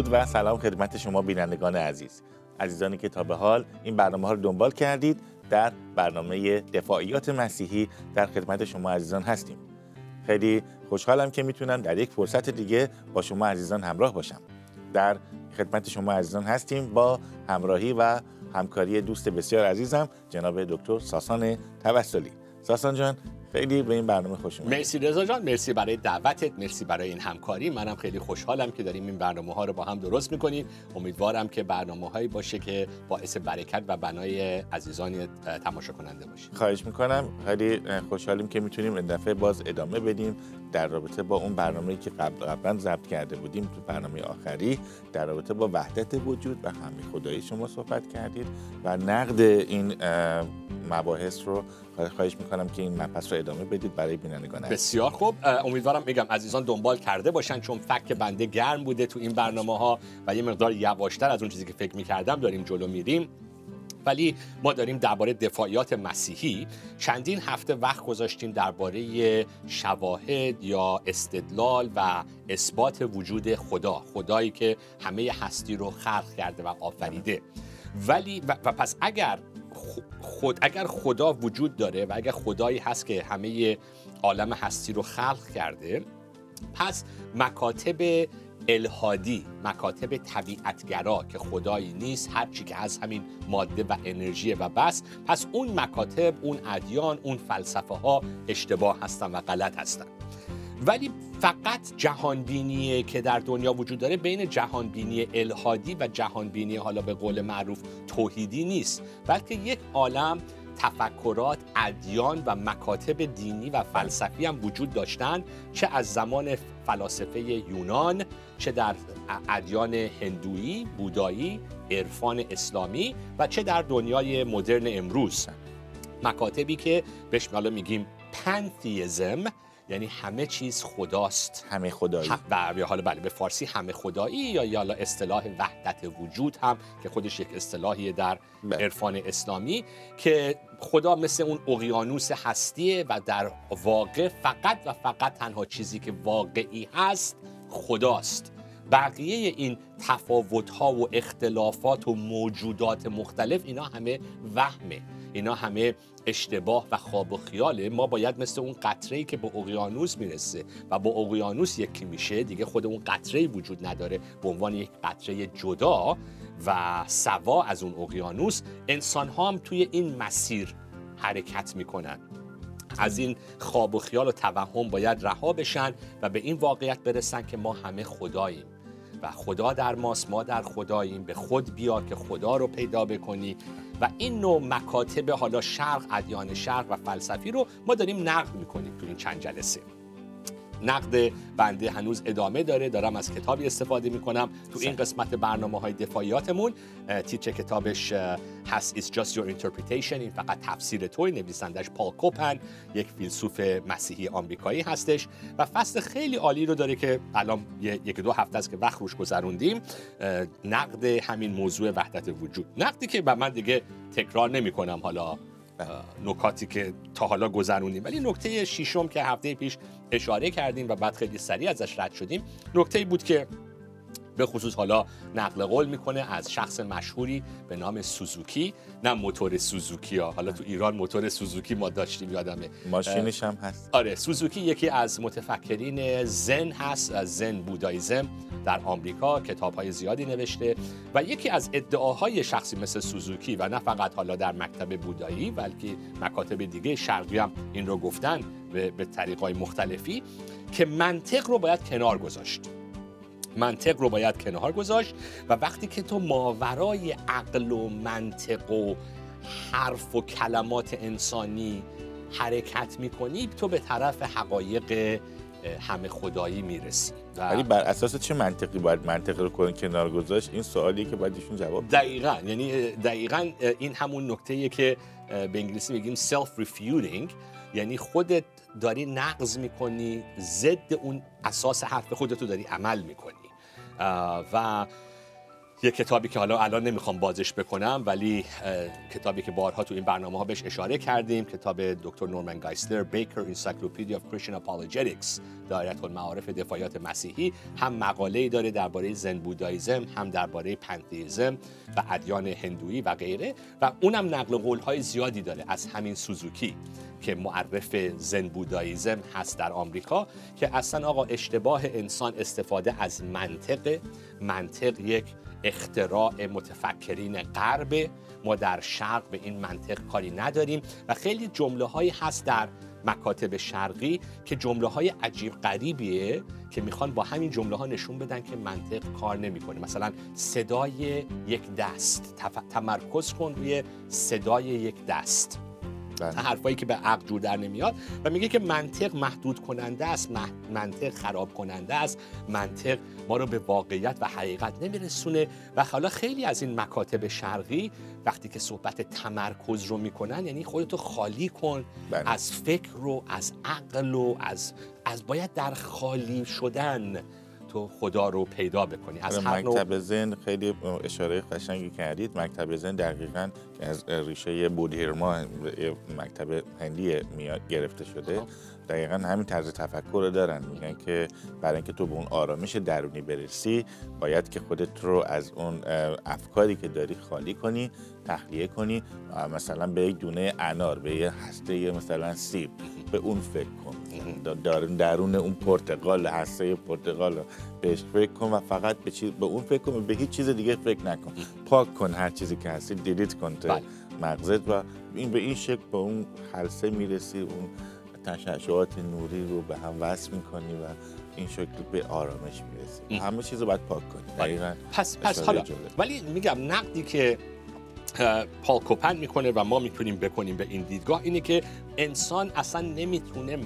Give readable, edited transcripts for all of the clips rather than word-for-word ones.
درود و سلام خدمت شما بینندگان عزیز، عزیزانی که تا به حال این برنامه ها رو دنبال کردید. در برنامه دفاعیات مسیحی در خدمت شما عزیزان هستیم. خیلی خوشحالم که میتونم در یک فرصت دیگه با شما عزیزان همراه باشم. در خدمت شما عزیزان هستیم با همراهی و همکاری دوست بسیار عزیزم جناب دکتر ساسان توسلی. ساسان جان، خیلی به این برنامه خوش اومدید. مرسی رضا جان، مرسی برای دعوتت، مرسی برای این همکاری. منم خیلی خوشحالم که داریم این برنامه‌ها رو با هم درست می‌کنیم. امیدوارم که برنامه‌هایی باشه که باعث برکت و بنای عزیزان تماشا کننده باشه. خواهش می‌کنم. خیلی خوشحالیم که می‌تونیم این دفعه باز ادامه بدیم در رابطه با اون برنامه‌ای که قبلا ضبط کرده بودیم. تو برنامه آخری در رابطه با وحدت وجود و همه خدایی شما صحبت کردید و نقد این مباحث رو خواهش میکنم که این مبحث رو ادامه بدید برای بینندگان. بسیار خوب، امیدوارم میگم عزیزان دنبال کرده باشن، چون فک بنده گرم بوده تو این برنامه‌ها و یه مقدار یواشتر از اون چیزی که فکر میکردم داریم جلو میریم. ولی ما داریم درباره دفاعیات مسیحی چندین هفته وقت گذاشتیم درباره شواهد یا استدلال و اثبات وجود خدایی که همه هستی رو خلق کرده و آفریده. ولی و پس اگر خدا وجود داره و اگر خدایی هست که همه عالم هستی رو خلق کرده، پس مکاتب الهادی، مکاتب طبیعتگرا که خدایی نیست، هر چی که هست همین ماده و انرژی و بس، پس اون مکاتب، اون ادیان، اون فلسفه ها اشتباه هستن و غلط هستن. ولی فقط جهانبینی که در دنیا وجود داره بین جهانبینی الهادی و جهانبینی حالا به قول معروف توحیدی نیست، بلکه یک عالم تفکرات، ادیان و مکاتب دینی و فلسفی هم وجود داشتن، چه از زمان فلاسفه یونان، چه در ادیان هندویی، بودایی، عرفان اسلامی و چه در دنیای مدرن امروز. مکاتبی که بهش حالا میگیم پنتیزم، یعنی همه چیز خداست، همه خدایی و حالا بله به فارسی همه خدایی یا حالا اصطلاح وحدت وجود هم که خودش یک اصطلاحیه در عرفان اسلامی، که خدا مثل اون اقیانوس هستیه و در واقع فقط و فقط تنها چیزی که واقعی هست خداست. بقیه این تفاوت‌ها و اختلافات و موجودات مختلف اینا همه وهمه، اینا همه اشتباه و خواب و خیاله. ما باید مثل اون قطره‌ای که به اقیانوس میرسه و با اقیانوس یکی میشه، دیگه خود اون قطره‌ای وجود نداره به عنوان یک قطره جدا و سوا از اون اقیانوس. انسان‌ها هم توی این مسیر حرکت میکنن. از این خواب و خیال و توهم باید رها بشن و به این واقعیت برسن که ما همه خداییم و خدا در ماست، ما در خداییم. به خود بیا که خدا رو پیدا بکنی. و این نوع مکاتب حالا شرق، ادیان شرق و فلسفی رو ما داریم نقد میکنیم تو این چند جلسه. نقد بنده هنوز ادامه داره، دارم از کتابی استفاده میکنم تو این قسمت برنامه‌های دفاعیاتمون. تیتر کتابش هست It's Just Your Interpretation، این فقط تفسیر توی، نویسندش پال کوپن، یک فیلسوف مسیحی آمریکایی هستش و فصل خیلی عالی رو داره که الان یک دو هفته است که وقت روش گذروندیم، نقد همین موضوع وحدت وجود. نقدی که من دیگه تکرار نمی‌کنم حالا نکاتی که تا حالا گذروندیم، ولی نکته ششم که هفته پیش اشاره کردیم و بعد خیلی سریع ازش رد شدیم، نکته‌ای بود که به خصوص حالا نقل قول میکنه از شخص مشهوری به نام سوزوکی، نه موتور سوزوکی ها، حالا تو ایران موتور سوزوکی ما داشتیم یادمه، ماشینش هم هست. آره، سوزوکی یکی از متفکرین زن هست، از زن بوداییسم در آمریکا، کتاب‌های زیادی نوشته و یکی از ادعاهای شخصی مثل سوزوکی و نه فقط حالا در مکتب بودایی بلکه مکاتب دیگه شرقی هم این رو گفتن به طریق‌های مختلفی، که منطق رو باید کنار گذاشت. منطق رو باید کنار گذاشت و وقتی که تو ماورای عقل و منطق و حرف و کلمات انسانی حرکت میکنی، تو به طرف حقایق همه خدایی میرسی. ولی بر اساس چه منطقی باید منطق رو کنار گذاشت؟ این سوالیه که باید ایشون جواب بده. دقیقاً، یعنی دقیقاً این همون نکته‌ایه که به انگلیسی میگیم self refuting، یعنی خودت داری نقض میکنی، ضد اون اساس حرف خودت رو داری عمل میکنی. و یه کتابی که حالا الان نمیخوام بازش بکنم، ولی کتابی که بارها تو این برنامه‌ها بهش اشاره کردیم، کتاب دکتر نورمن گایسلر بیکر انسایکلوپدیا اف کریستین آپولوژیتیکس، دایره المعارف دفاعیات مسیحی، هم مقاله‌ای داره درباره زن بوداییسم، هم درباره پنتئیسم و ادیان هندویی و غیره، و اونم نقل قول‌های زیادی داره از همین سوزوکی که معرف زن بوداییسم هست در آمریکا، که اصلا آقا اشتباه انسان استفاده از منطق یک اختراع متفکرین غرب، ما در شرق به این منطق کاری نداریم و خیلی جمله هایی هست در مکاتب شرقی که جمله های عجیب غریبیه که میخوان با همین جمله ها نشون بدن که منطق کار نمیکنه. مثلا صدای یک دست، تمرکز کن روی صدای یک دست، حرفایی که به عقل جور در نمیاد، و میگه که منطق محدود کننده است، منطق خراب کننده است، منطق ما رو به واقعیت و حقیقت نمیرسونه. و حالا خیلی از این مکاتب شرقی وقتی که صحبت تمرکز رو میکنن، یعنی خودتو خالی کن از فکر و از عقل و از باید در خالی شدن تو خدا رو پیدا بکنی. از هر مکتب ذهن خیلی اشاره قشنگی کردید. مکتب ذهن دقیقاً از ریشه بودهیرما، مکتب هندی میاد گرفته شده. دقیقاً همین طرز تفکر رو دارن، میگن که برای اینکه تو به اون آرامش درونی برسی باید که خودت رو از اون افکاری که داری خالی کنی، تخلیه کنی. مثلا به یک دونه انار، به یه هسته مثلا سیب، به اون فکر کن، درون اون پرتقال، هسته پرتقال بهش فکر کن و فقط به اون فکر کن، به هیچ چیز دیگه فکر نکن. پاک کن هر چیزی که هستی، دیلیت کن تو مغزت و به این شکل به اون حلسه میرسی، اون تشعشعات نوری رو به هم وصل میکنی و این شکل به آرامش میرسی. همه چیز رو باید پاک کنی. دقیقاً. پس حالا ولی میگم نقدی که پال کوپن میکنه و ما میتونیم بکنیم به این دیدگاه اینه که انسان اصلا نمیتونه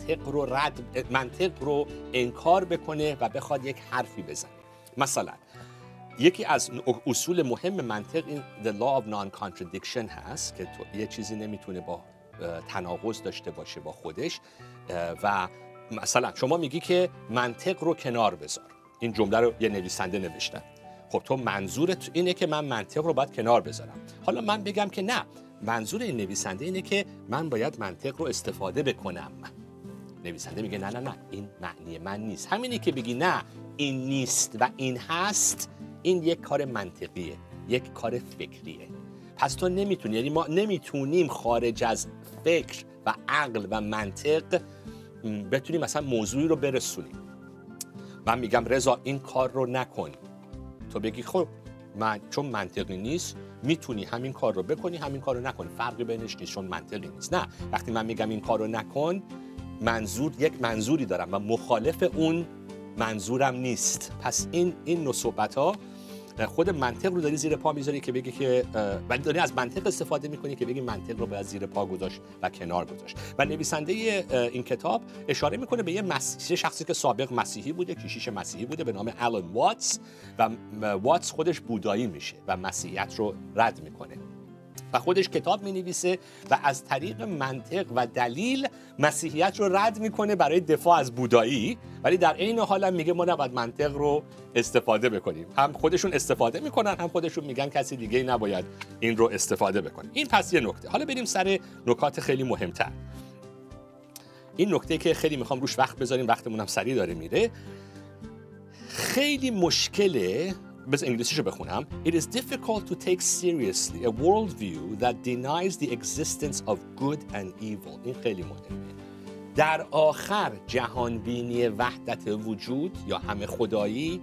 منطق رو انکار بکنه و بخواد یک حرفی بزنه. مثلا یکی از اصول مهم منطق این the law of non-contradiction هست که یه چیزی نمیتونه با تناقض داشته باشه با خودش. و مثلا شما میگی که منطق رو کنار بذار، این جمله رو یه نویسنده نوشته. خب تو منظورت اینه که من منطق رو باید کنار بذارم. حالا من بگم که نه، منظور این نویسنده اینه که من باید منطق رو استفاده بکنم. نویسنده میگه نه نه نه، این معنی من نیست. همینی که بگی نه این نیست و این هست، این یک کار منطقیه، یک کار فکریه. پس تو نمیتونی، یعنی ما نمیتونیم خارج از فکر و عقل و منطق بتونیم مثلا موضوعی رو برسونیم. من میگم رضا این کار رو نکن، تو بگی خب من چون منطقی نیست میتونی همین کار رو بکنی، همین کار رو نکنی، فرقی بینش نیست چون منطقی نیست. نه، وقتی من میگم این کار رو نکن، یک منظوری دارم و مخالف اون منظورم نیست. پس این نوع صحبت‌ها خود منطق رو داری زیر پا میذاری که بگی که، ولی داری از منطق استفاده میکنی که بگی منطق رو باید زیر پا گذاشت و کنار گذاشت. و نویسنده این کتاب اشاره میکنه به یه شخصی که سابق مسیحی بوده، کشیش مسیحی بوده به نام آلن واتس، و واتس خودش بودایی میشه و مسیحیت رو رد میکنه و خودش کتاب می‌نویسه و از طریق منطق و دلیل مسیحیت رو رد میکنه برای دفاع از بودایی، ولی در عین حال هم میگه ما نباید منطق رو استفاده بکنیم. هم خودشون استفاده میکنن، هم خودشون میگن کسی دیگه نباید این رو استفاده بکنه. این پس یه نکته. حالا بریم سر نکات خیلی مهمتر. این نکته که خیلی میخوام روش وقت بذاریم، وقتمون هم سریع داره میره. خیلی مشکله، بس انگلیسیشو بخونم. It is difficult to take seriously a worldview that denies the existence of good and evil. این خیلی مهمه. در آخر جهانبینی وحدت وجود یا همه خدایی،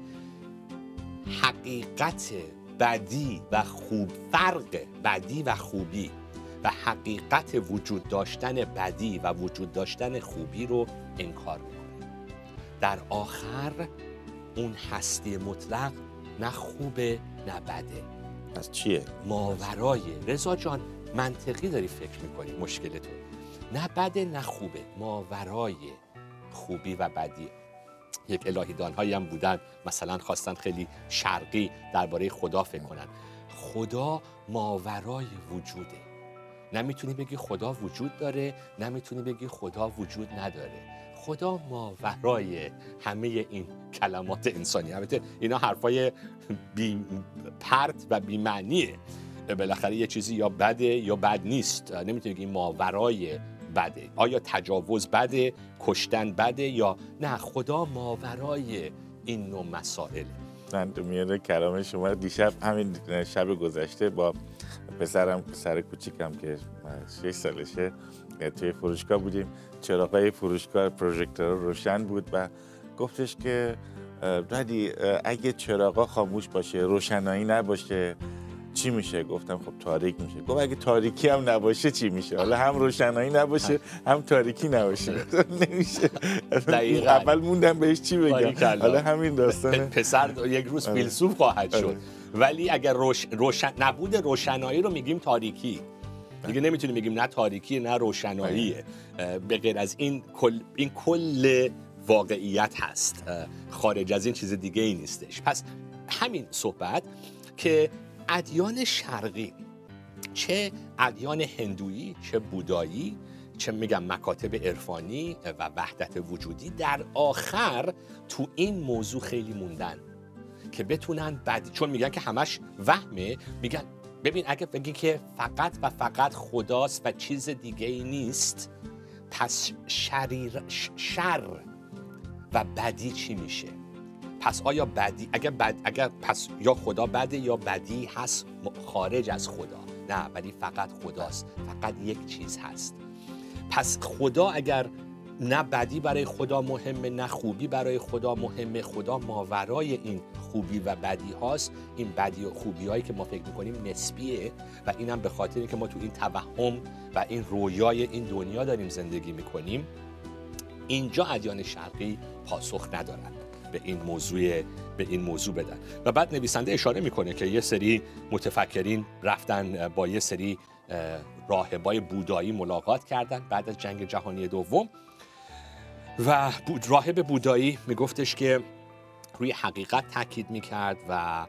حقیقت بدی و فرق بدی و خوبی و حقیقت وجود داشتن بدی و وجود داشتن خوبی رو انکار میکنه. در آخر اون هستی مطلق نه خوبه نه بده. پس چیه؟ ماورای. رضا جان منطقی داری فکر میکنی، مشکل تو نه بده نه خوبه، ماورای خوبی و بدی. یک الهیدان هایی هم بودن مثلا خواستن خیلی شرقی درباره خدا فکر کنن. خدا ماورای وجوده، نمیتونی بگی خدا وجود داره، نمیتونی بگی خدا وجود نداره. خدا ماورای همه این کلمات انسانی. البته اینا حرفای بی پرت و بی معنیه. بالاخره یه چیزی یا بده یا بد نیست. نمیتونی بگی ماورای بده. آیا تجاوز بده، کشتن بده یا نه؟ خدا ماورای این نوع مسائل. من میاره کلام شما دیشب همین شب گذشته با پسر کوچیکم که 6 سالشه توی فروشگاه بودیم. چراغای فروشگاه پروژکتور روشن بود و گفتش که دادی اگه چراغا خاموش باشه، روشنایی نباشه چی میشه؟ گفتم خب تاریک میشه. گفت اگه تاریکی هم نباشه چی میشه؟ حالا هم روشنایی نباشه هم تاریکی نباشه. نمیشه. اول موندم بهش چی بگم. حالا همین داستانه. پسر یک روز فیلسوف خواهد شد. ولی اگر نبود روشنایی رو میگیم تاریکی. دیگه نمیتونیم بگیم نه تاریکی نه روشناییه. به غیر از این کل واقعیت هست. خارج از این چیز دیگه ای نیستش. پس همین صحبت که ادیان شرقی، چه ادیان هندویی، چه بودایی، چه میگم مکاتب عرفانی و وحدت وجودی، در آخر تو این موضوع خیلی موندن که بتونن چون میگن که همش وهمه، میگن ببین اگه بگی که فقط و فقط خداست و چیز دیگه ای نیست، پس شر و بدی چی میشه؟ پس آیا بدی اگر پس یا خدا بده یا بدی هست خارج از خدا؟ نه، ولی فقط خداست، فقط یک چیز هست. پس خدا اگر نه بدی برای خدا مهمه نه خوبی برای خدا مهمه، خدا ماورای این خوبی و بدی هاست. این بدی و خوبی هایی که ما فکر میکنیم نسبیه و اینم به خاطر اینکه ما تو این توهم و این رویای این دنیا داریم زندگی میکنیم. اینجا ادیان شرقی پاسخ ندارن به این موضوع بدن. و بعد نویسنده اشاره میکنه که یه سری متفکرین رفتن با یه سری راهبای بودایی ملاقات کردن بعد از جنگ جهانی دوم و راهب بودایی میگفتش که روی حقیقت تاکید میکرد و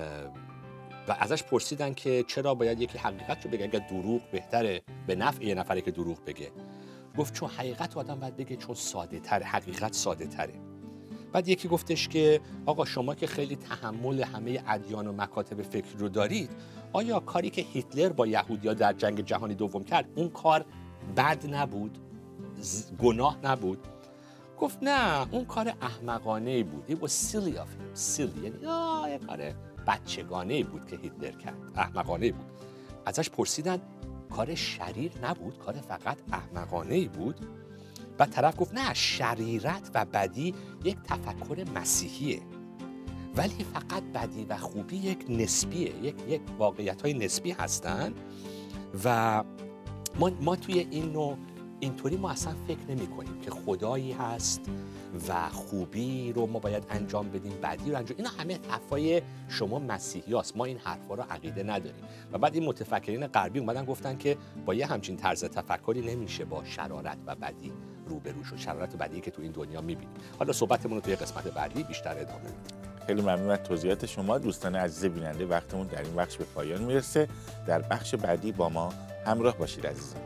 ازش پرسیدن که چرا باید یکی حقیقت رو بگه، اگر دروغ بهتره به نفع یه نفره که دروغ بگه. گفت چون حقیقت آدم باید بگه چون ساده تره، حقیقت ساده تره. بعد یکی گفتش که آقا شما که خیلی تحمل همه ادیان و مکاتب فکر رو دارید، آیا کاری که هیتلر با یهودیا در جنگ جهانی دوم کرد اون کار بد نبود؟ گناه نبود؟ گفت نه، اون کار احمقانه بود. It was silly of him. silly یعنی یه کار بچگانه بود که هیتلر کرد، احمقانه بود. ازش پرسیدن کار شریر نبود، کار فقط احمقانه بود؟ بعد طرف گفت نه، شریرت و بدی یک تفکر مسیحیه، ولی فقط بدی و خوبی یک نسبیه، یک واقعیت‌های نسبی هستن و ما توی این نوع اینطوری ما اصلا فکر نمی کنیم که خدایی هست و خوبی رو ما باید انجام بدیم، بدی رو انجام. اینا همه حرفای شما مسیحی هست. ما این حرفا رو عقیده نداریم. و بعد این متفکرین غربی اومدن گفتن که با یه همچین طرز تفکری نمیشه با شرارت و بدی روبرو شد، شرارت و بدی که تو این دنیا میبینیم. حالا صحبتمون رو توی قسمت بعدی بیشتر ادامه میدیم. خیلی ممنون از توضیحات شما. دوستان عزیز بیننده، وقتمون در این بخش به پایان میرسه. در بخش بعدی با ما همراه باشید عزیزان.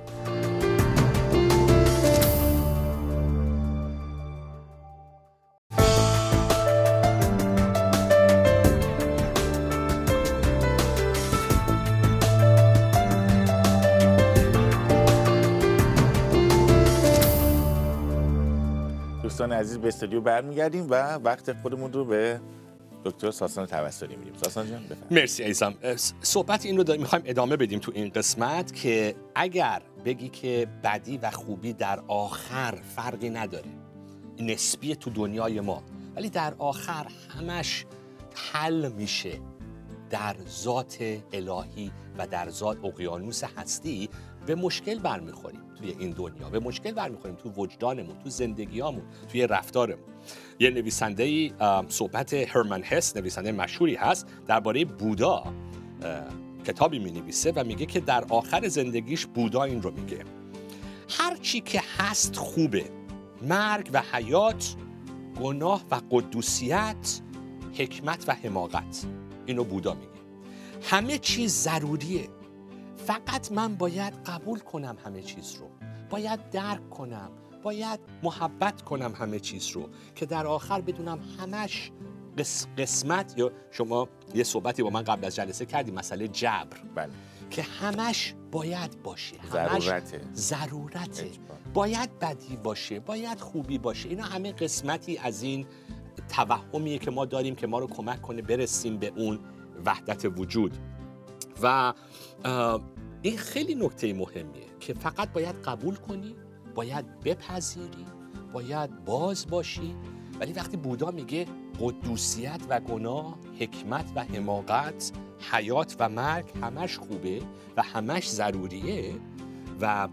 دوستان عزیز به استودیو برمیگردیم و وقت خودمون رو به دکتر ساسان توسلی میدیم. ساسان جان بفرمایید. مرسی عزیزم. صحبت این رو میخوایم ادامه بدیم تو این قسمت که اگر بگی که بدی و خوبی در آخر فرقی نداره، نسبی تو دنیای ما، ولی در آخر همش حل میشه در ذات الهی و در ذات اقیانوس هستی، به مشکل برمیخوریم توی این دنیا، به مشکل برمیخوریم تو وجدانمون، تو زندگیامون، توی رفتارمون. یه نویسنده‌ای صحبت هرمن هس، نویسنده مشهوری هست، درباره بودا کتابی می‌نویسه و میگه که در آخر زندگیش بودا این رو میگه: هر چی که هست خوبه، مرگ و حیات، گناه و قدوسیت، حکمت و حماقت. اینو بودا میگه. همه چیز ضروریه، فقط من باید قبول کنم همه چیز رو، باید درک کنم، باید محبت کنم همه چیز رو، که در آخر بدونم همش قسمت. یا شما یه صحبتی با من قبل از جلسه کردی، مسئله جبر، بله. که همش باید باشه، همش ضرورته، باید بدی باشه، باید خوبی باشه. اینا همه قسمتی از این توهمیه که ما داریم که ما رو کمک کنه برسیم به اون وحدت وجود. و این خیلی نکته مهمیه که فقط باید قبول کنی، باید بپذیری، باید باز باشی. ولی وقتی بودا میگه قدوسیت و گناه، حکمت و حماقت، حیات و مرگ همش خوبه و همش ضروریه، و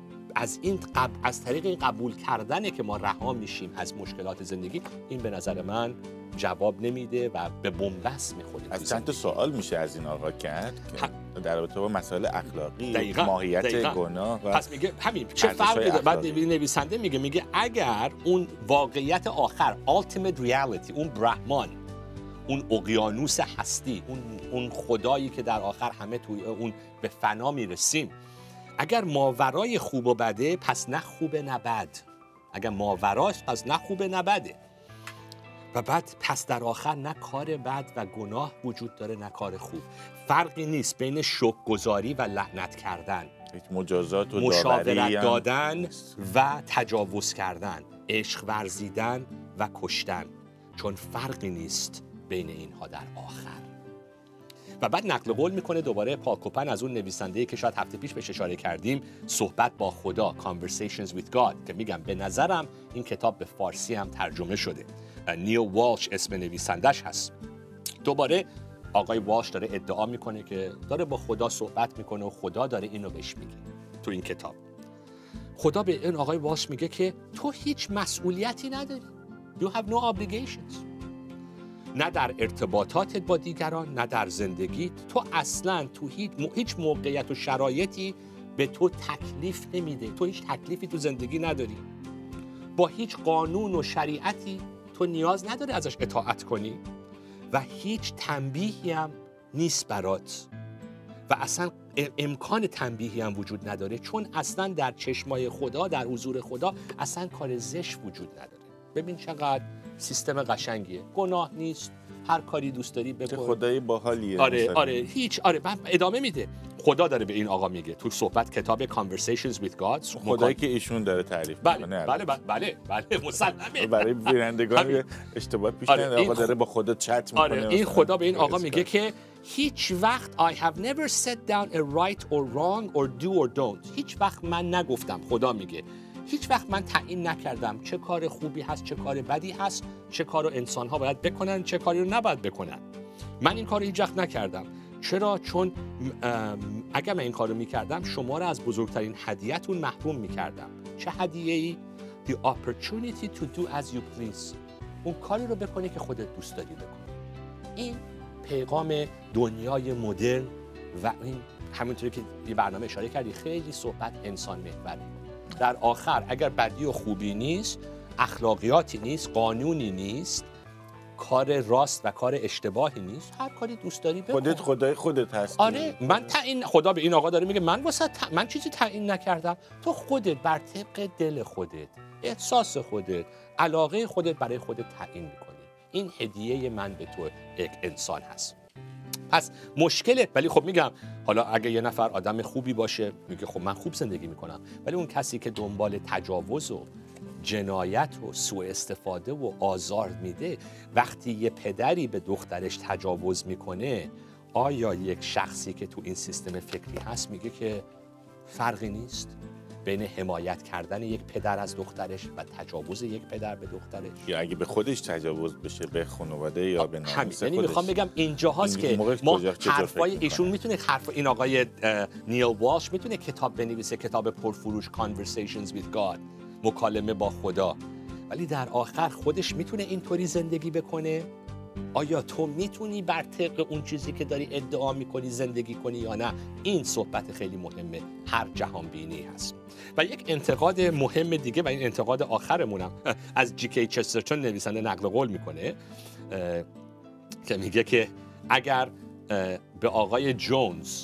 از طریق این قبول کردنه که ما رها میشیم از مشکلات زندگی، این به نظر من جواب نمیده و به بنبست میخوریم. از چند تا سوال میشه از این آقا کرد که در رابطه با مسائل اخلاقی، ماهیت گناه و پس میگه همین چه فرقی داره. بعد نویسنده میگه اگر اون واقعیت آخر، ultimate reality، اون برهمان، اون اقیانوس هستی، اون خدایی که در آخر همه توی اون به فنا میرسیم، اگر ماورای خوب و بده، پس نه خوبه نه بد. اگر ماوراش، پس نه خوبه نه بده. و بعد پس در آخر نه کار بد و گناه وجود داره نه کار خوب. فرقی نیست بین شکرگزاری و لعنت کردن، مجازات و مشاورت دادن و تجاوز کردن، عشق ورزیدن و کشتن، چون فرقی نیست بین اینها در آخر. و بعد نقل قول میکنه دوباره پاکوپن از اون نویسنده‌ای که شاید هفته پیش بهش اشاره کردیم، صحبت با خدا، Conversations with God، که میگم به نظرم این کتاب به فارسی هم ترجمه شده. نیل والش اسم نویسندش هست. دوباره آقای والش داره ادعا میکنه که داره با خدا صحبت میکنه و خدا داره اینو بهش میگه تو این کتاب. خدا به این آقای والش میگه که تو هیچ مسئولیتی نداری. You have no obligations. نه در ارتباطاتت با دیگران، نه در زندگیت. تو اصلاً تو هیچ موقعیت و شرایطی به تو تکلیف نمیده. تو هیچ تکلیفی تو زندگی نداری. با هیچ قانون و شریعتی تو نیاز نداری ازش اطاعت کنی و هیچ تنبیهی هم نیست برات و اصلا امکان تنبیهی هم وجود نداره، چون اصلا در چشمای خدا، در حضور خدا، اصلا کار زشت وجود نداره. ببین چقدر سیستم قشنگیه. گناه نیست، هر کاری دوست داری بکن. خدای باحالیه. آره ادامه میده. خدا داره به این آقا میگه تو صحبت کتاب Conversations with God، خدایی که ایشون داره تعریف میکنه. بله مسلمه. برای بینندگان اشتباه پیش نیاد، آقا داره با خدا چت میکنه. این خدا به این آقا میگه که هیچ وقت I have never set down a right or wrong or do or don't. هیچ وقت من نگفتم، خدا میگه هیچ وقت من تعیین نکردم چه کار خوبی هست، چه کار بدی هست، چه کار رو انسان‌ها باید بکنن، چه کاری رو نباید بکنن. من این کار رو هیچ وقت نکردم. چرا؟ چون اگر من این کار رو میکردم شما رو از بزرگترین هدیه‌تون محروم میکردم. چه هدیه‌ای؟ The opportunity to do as you please. اون کاری رو بکنی که خودت دوست داری بکنی. این پیغام دنیای مدرن و این همونطوری که یه برنامه اشاره کردی خیلی صحبت انسان محوری. در آخر اگر بدی و خوبی نیست، اخلاقیاتی نیست، قانونی نیست، کار راست و کار اشتباهی نیست، هر کاری دوست داری بکن. خودت خدای خودت هستی. آره خدا به این آقا داره میگه من چیزی تعیین نکردم، تو خودت بر طبق دل خودت، احساس خودت، علاقه خودت برای خودت تعیین میکنی. این هدیه من به تو یک انسان هست. پس مشکله، ولی خب میگم حالا اگه یه نفر آدم خوبی باشه میگه خب من خوب زندگی میکنم، ولی اون کسی که دنبال تجاوز و جنایت و سوء استفاده و آزار میده، وقتی یه پدری به دخترش تجاوز میکنه، آیا یک شخصی که تو این سیستم فکری هست میگه که فرقی نیست بین حمایت کردن یک پدر از دخترش و تجاوز یک پدر به دخترش؟ یا اگه به خودش تجاوز بشه، به خانواده یا به ناموس خودش. یعنی میخوام بگم اینجاهاست که ما حرفای ایشون میتونه، این آقای نیل والش میتونه کتاب بنویسه، کتاب پرفروش Conversations with God، مکالمه با خدا، ولی در آخر خودش میتونه اینطوری زندگی بکنه؟ آیا تو میتونی بر طبق اون چیزی که داری ادعا میکنی زندگی کنی یا نه؟ این صحبت خیلی مهمه، هر جهان بینی هست. و یک انتقاد مهم دیگه و این انتقاد آخرمونم از جی.کی. چسترتون نویسنده نقل قول میکنه که میگه که اگر به آقای جونز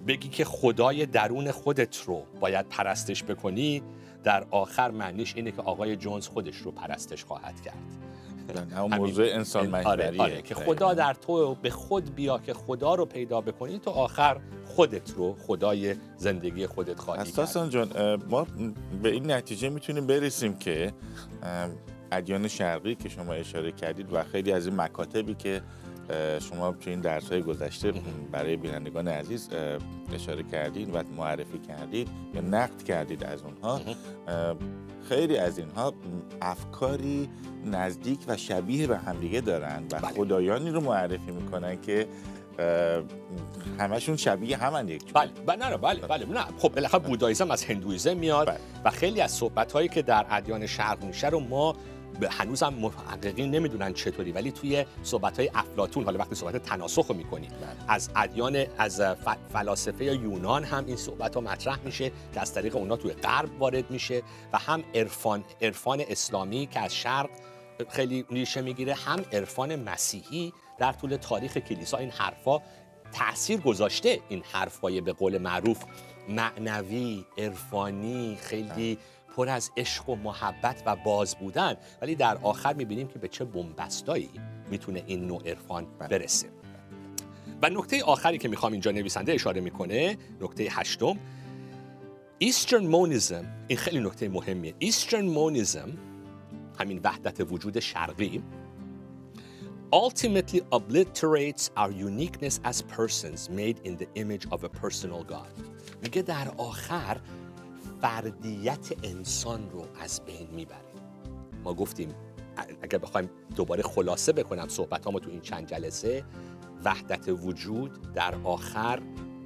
بگی که خدای درون خودت رو باید پرستش بکنی، در آخر معنیش اینه که آقای جونز خودش رو پرستش خواهد کرد. همون موضوع انسان محوریه. آره، که خدا در تو به خود بیا، که خدا رو پیدا بکنی، تو آخر خودت رو خدای زندگی خودت خواهی کرد. اساساً جان، ما به این نتیجه میتونیم برسیم که ادیان شرقی که شما اشاره کردید و خیلی از این مکاتبی که شما تو این درس‌های گذشته برای بینندگان عزیز اشاره کردید و معرفی کردید یا نقد کردید از اونها، خیلی از اینها افکاری نزدیک و شبیه به همدیگه دارن و خدایانی رو معرفی میکنن که همشون شبیه همن یک. بله. نه خب بالاخره بوداییسم از هندویسم میاد و خیلی از صحبت‌هایی که در ادیان شرق میشه رو ما هنوز هم محققین نمیدونن چطوری، ولی توی صحبت‌های افلاطون، حالا وقتی صحبت تناسخ رو می‌کنیم، از ادیان، از فلاسفه یونان هم این صحبت‌ها مطرح میشه که از طریق اونا توی غرب وارد میشه و هم عرفان اسلامی که از شرق خیلی ریشه میگیره، هم عرفان مسیحی در طول تاریخ کلیسا این حرفا تأثیر گذاشته. این حرفای به قول معروف معنوی، عرفانی، خیلی پر از عشق و محبت و باز بودن، ولی در آخر میبینیم که به چه بنبستایی میتونه این نوع عرفان برسه. و نکته آخری که میخوام اینجا نویسنده اشاره میکنه، نکته 8، Eastern Monism، این خیلی نکته مهمیه. Eastern Monism، همین وحدت وجود شرقی، ultimately obliterates our uniqueness as persons made in the image of a personal God. میگه در آخر فردیت انسان رو از بین میبره. ما گفتیم اگر بخوایم دوباره خلاصه بکنم صحبتامو تو این چند جلسه، وحدت وجود در آخر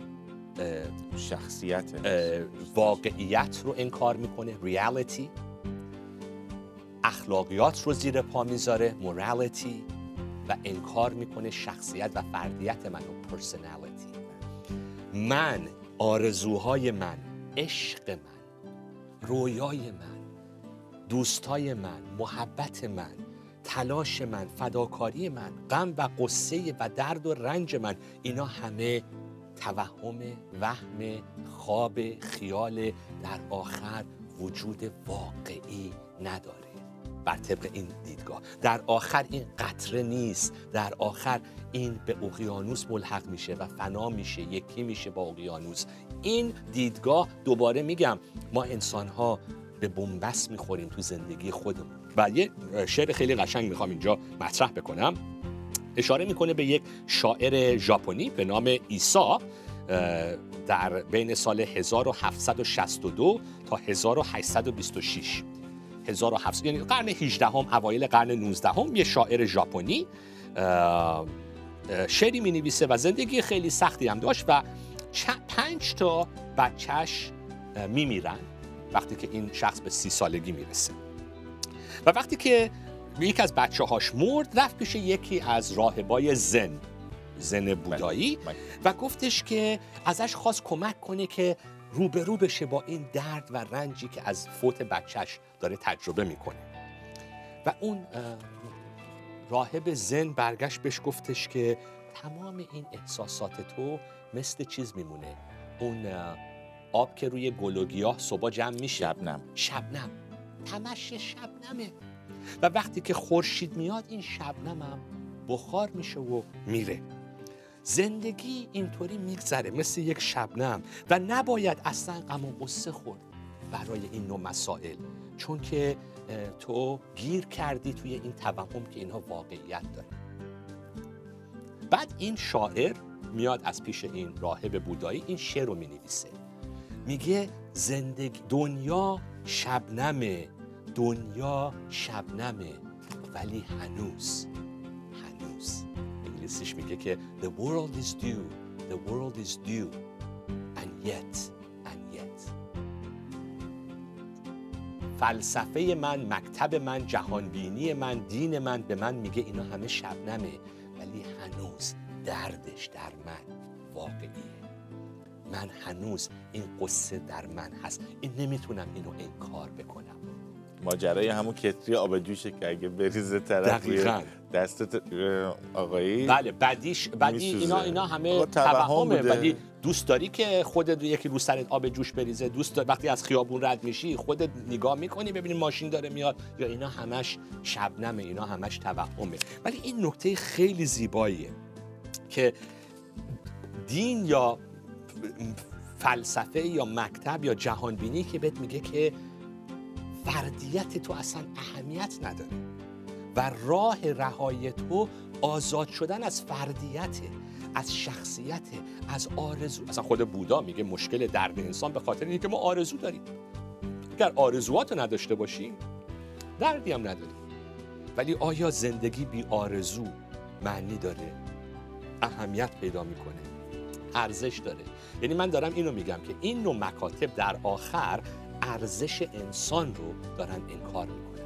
شخصیت واقعیت رو انکار میکنه، ریالیتی، اخلاقیات رو زیر پا میذاره، مورالیتی، و انکار میکنه شخصیت و فردیت من و پرسونالیتی. من، آرزوهای من، عشق من، رویای من، دوستای من، محبت من، تلاش من، فداکاری من، غم و قصه و درد و رنج من، اینا همه توهم، وهم، خواب، خیال، در آخر وجود واقعی نداره. بر طبق این دیدگاه در آخر این قطره نیست، در آخر این به اقیانوس ملحق میشه و فنا میشه، یکی میشه با اقیانوس. این دیدگاه، دوباره میگم، ما انسان‌ها به بنبست میخوریم تو زندگی خودمون. و یه شعر خیلی قشنگ میخوام اینجا مطرح بکنم. اشاره میکنه به یک شاعر ژاپنی به نام ایسا در بین سال 1762 تا 1826. 1700، یعنی قرن 18 اوایل قرن 19 یه شاعر ژاپنی شعری می نویسه و زندگی خیلی سختی هم داشت و 5 تا بچهش می میرن وقتی که این شخص به 30 سالگی میرسه. و وقتی که یک از بچه هاش مرد، رفت پیش یکی از راهبای زن بودایی و گفتش که ازش خواست کمک کنه که روبرو بشه با این درد و رنجی که از فوت بچهش داره تجربه میکنه. و اون راهب زن برگشت بهش گفتش که تمام این احساسات تو مثل چیز میمونه، اون آب که روی گل و گیاه صبح جمع میشه، شبنم، همش شبنمه و وقتی که خورشید میاد این شبنم هم بخار میشه و میره. زندگی اینطوری میگذره مثل یک شبنم و نباید اصلا غم و غصه خورد برای این نوع مسائل، چون که تو گیر کردی توی این توهم که اینها واقعیت داره. بعد این شاعر میاد از پیش این راهب بودایی این شعر رو مینویسه، میگه زندگی، دنیا شبنمه، دنیا شبنمه، ولی هنوز انگلیسیش میگه که the world is due, the world is due and yet. فلسفه من، مکتب من، جهانبینی من، دین من به من میگه اینا همه شبنمه، ولی هنوز دردش در من واقعیه. من هنوز این قصه در من هست، این نمیتونم اینو انکار بکنم. ماجرای همون کتری آب جوشه که اگه بریزه طرف دقیقاً دستت آقایی بله بدی اینا همه توهمه، ولی دوست داری که خودت یکی رو سرت آب جوش بریزه؟ دوست داری وقتی از خیابون رد میشی خودت نگاه میکنی ببینی ماشین داره میاد؟ یا اینا همش شبنمه، اینا همش توهمه. ولی این نکته خیلی زیباییه که دین یا فلسفه یا مکتب یا جهانبینی که بهت میگه که فردیت تو اصلا اهمیت نداره و راه رهایی تو آزاد شدن از فردیت، از شخصیت، از آرزو. اصلا خود بودا میگه مشکل درد انسان به خاطر اینه که ما آرزو داریم. اگر آرزوهاتو نداشته باشی دردی هم نداری. ولی آیا زندگی بی آرزو معنی داره؟ اهمیت پیدا میکنه؟ ارزش داره؟ یعنی من دارم اینو میگم که این نوع مکاتب در آخر ارزش انسان رو دارن انکار میکنن،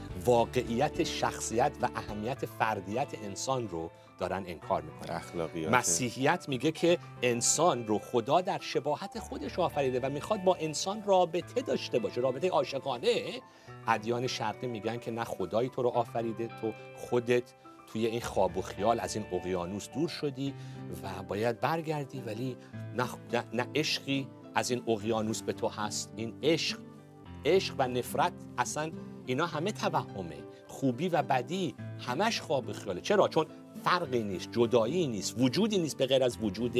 واقعیت شخصیت و اهمیت فردیت انسان رو دارن انکار میکنن. اخلاقیات مسیحیت میگه که انسان رو خدا در شباهت خودش آفریده و میخواد با انسان رابطه داشته باشه، رابطه عاشقانه. ادیان شرقی میگن که نه خدایی تو رو آفریده، تو خودت توی این خواب و خیال از این اقیانوس دور شدی و باید برگردی، ولی نه عشقی از این اقیانوس به تو هست. این عشق و نفرت اصلا اینا همه توهمه. خوبی و بدی همش خواب و خیاله. چرا؟ چون فرقی نیست، جدایی نیست، وجودی نیست به غیر از وجود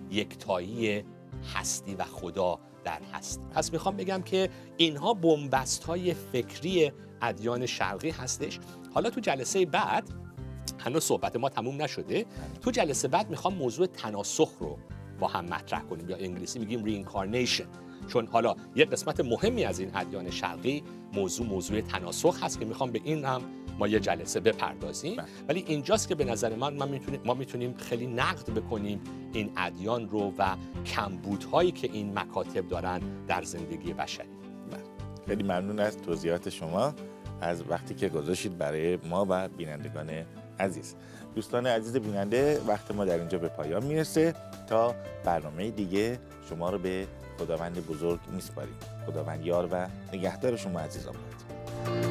یکتایی هستی و خدا در هستی. پس میخوام بگم که اینها بن‌بست‌های فکری ادیان شرقی هستش. حالا تو جلسه بعد، هنوز صحبت ما تموم نشده، تو جلسه بعد میخوام موضوع تناسخ رو با هم مطرح کنیم، یا انگلیسی میگیم reincarnation، چون حالا یه قسمت مهمی از این ادیان شرقی موضوع تناسخ هست که میخوام به این هم ما یه جلسه بپردازیم. ولی اینجاست که به نظر ما میتونیم خیلی نقد بکنیم این ادیان رو و کمبودهایی که این مکاتب دارن در زندگی بشری. خیلی ممنون از توضیحات شما، از وقتی که گذاشتید برای ما و بینندگان عزیز. دوستان عزیز بیننده، وقت ما در اینجا به پایان میرسه. تا برنامه دیگه شما رو به خداوند بزرگ میسپاریم. خداوند یار و نگهدار شما عزیزان باد.